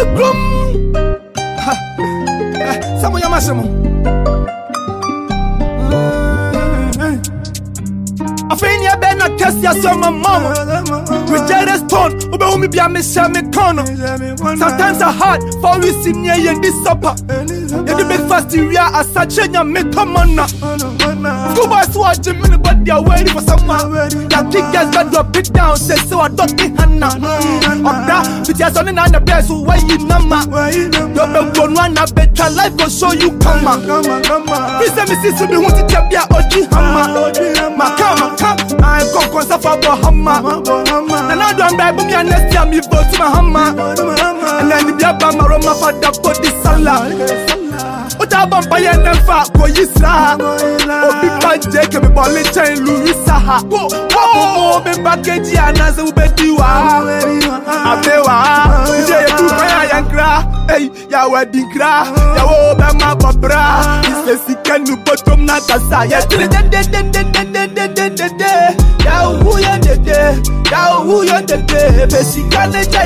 grum. Some of your massimo. I think you better not test your son, my mama. With Jerry Stone, over me be a miss me corner. Sometimes I hard for we see me in this supper. You do make fast we are a such a me come on now. School boys watching me, but they are waiting for someone. That kick guys got drop it down, say so I don't think Hannah. Of that, with your son and the best who way you number. You're the one one a better life will show you come on. Please let me see so me want to tell you Oji Hammer. I am come for Bahama. And I don't buy me and next year me vote to my hammer. And then the Biaba Maroma for the body salad. Ota vampire never go yisa. Obi panje ke me bole chain Louisa. Oh, me package anaze ubediwa. Abewa. Je tu fire yankra. Hey, ya wedding cra. Ya wo be ma babra. Is the sikanu bottom na kasa. Ya ya who ya de. Ya who ya de. Besikane ja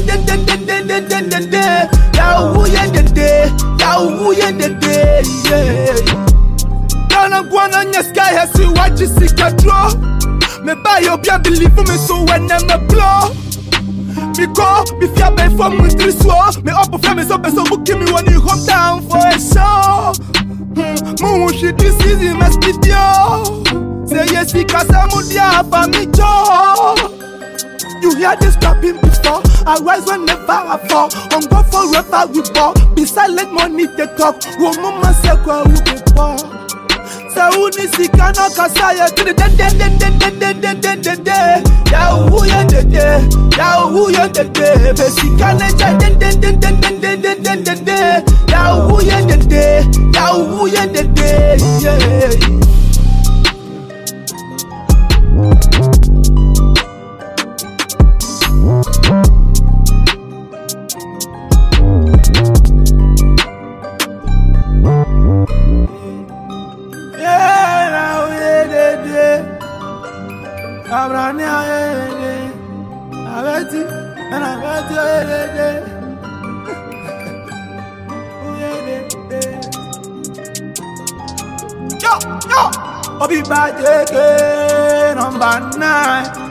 ya who ya de. Ya who ya de. Gonna go on your sky has see what you see draw. Me buy your beer believe me so when I'm a blow. Because if you pay for me three swore, me up for me so book me when you come down for a show. Moon shit this easy must be yo. Say yes because I'm mudia for me joy. You hear this clapping before, I rise whenever I fall. On go forever we ball. Be silent money they talk. Woman say kwa ube poor. Say who ni sika no kasaya to the ya who ya de. Ya who ya de. Besika ne ja ya who ya de. Ya who ya de. Yo, Obi Bajeke number 9.